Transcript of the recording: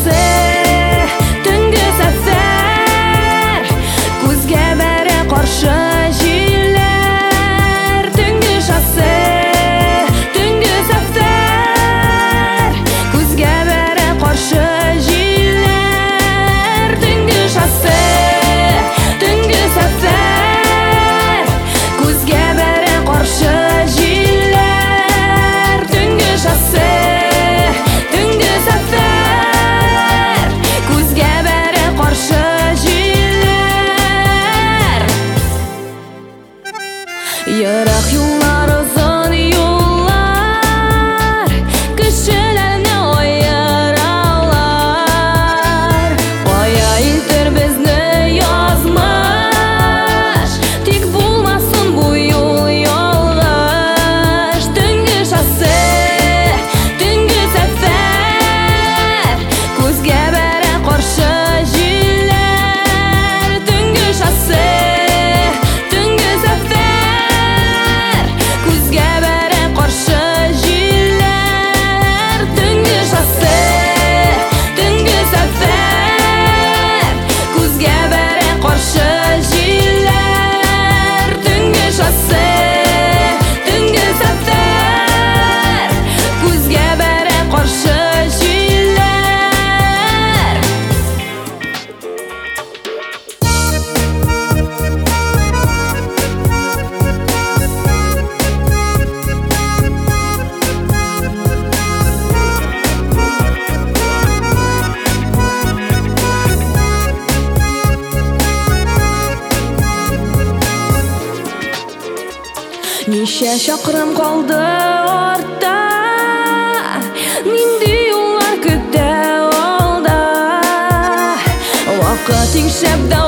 шоссе, түнгі сәфәр, көзге бәрі қаршы жилер. Түнгі шоссе, түнгі сәфәр, көзге бәрі қаршы жилер. Түнгі шоссе, түнгі сәфәр, көзге бәрі қаршы жилер. Түнгі шоссе, түнгі сәфәр, көзге бәрі қаршы жилер. Йырақ юллар, ұзын юллар, кішілерне айыралар. Қоя илтер бізні язмыш, тек болмасын бұл юл ялғыш. Түнгі шоссе, түнгі сәфәр, көзге бәрі қаршы жилер. Түнгі шоссе, түнгі сәфәр, көзге бәрі қаршы жилер. Түнгі шоссе, түнгі сәфәр, көзге бәрі қаршы жилер. Түнгі шоссе, түнгі сәфәр, көзге бәрі қаршы жилер. Неше шақырым қалды артта, нинди юллар көтә алда. Вакыт ишеп